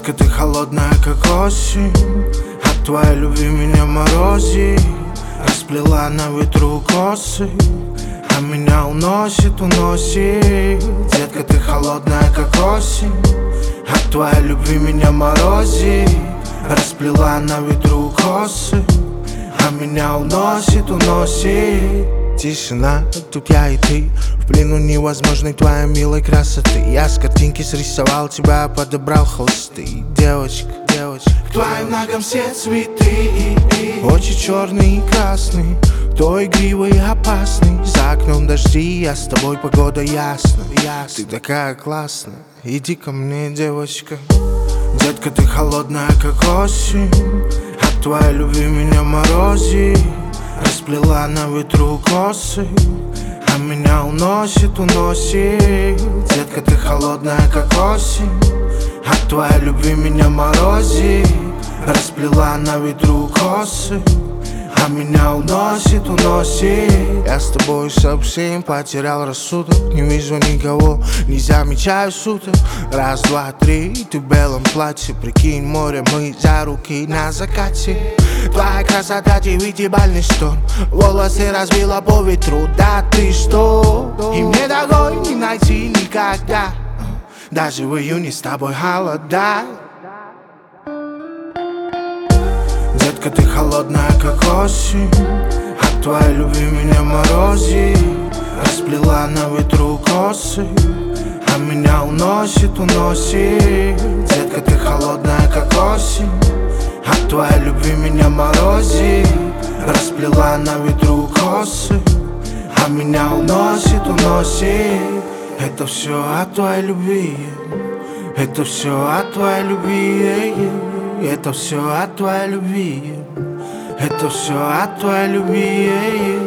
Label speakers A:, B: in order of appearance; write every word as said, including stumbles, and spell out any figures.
A: Детка, ты холодная, как осень, от твоей любви меня морозит. Расплела на ветру косы, а меня уносит, уносит. Детка, ты холодная, как осень, от твоей любви меня морозит. Расплела на ветру косы, а меня уносит, уносит. Тишина, тут я и ты, в плену невозможной твоей милой красоты. Я с картинки срисовал тебя, подобрал холсты. Девочка, девочка, к твоим ногам все цветы, очи черные и красные, то игривый и опасный. За окном дожди, я с тобой, погода ясна, ясна. Ты такая классная, иди ко мне, девочка. Детка, ты холодная, как осень, от твоей любви меня морозит. Расплела на ветру косы, а меня уносит, уносит. Детка, ты холодная, как осень, от твоей любви меня морозит. Расплела на ветру косы, а меня уносит, уносит. Я с тобой совсем потерял рассудок, не вижу никого, не замечаю суток. Раз, два, три, ты в белом платье, прикинь, море, мы за руки на закате. Твоя красота, девятибалльный шторм, волосы разбила по ветру, да ты что? И мне такой не найти никогда, даже в июне с тобой холода. Детка, ты холодная, как осень, от твоей любви меня морозит. Расплела на ветру косы, а меня уносит, уносит. Детка, ты холодная, как осень, от твоей любви меня морозит. Расплела на ветру косы, а меня уносит, уносит. Это все от твоей любви, это все от твоей любви. Это все от твоей любви, это все от твоей любви.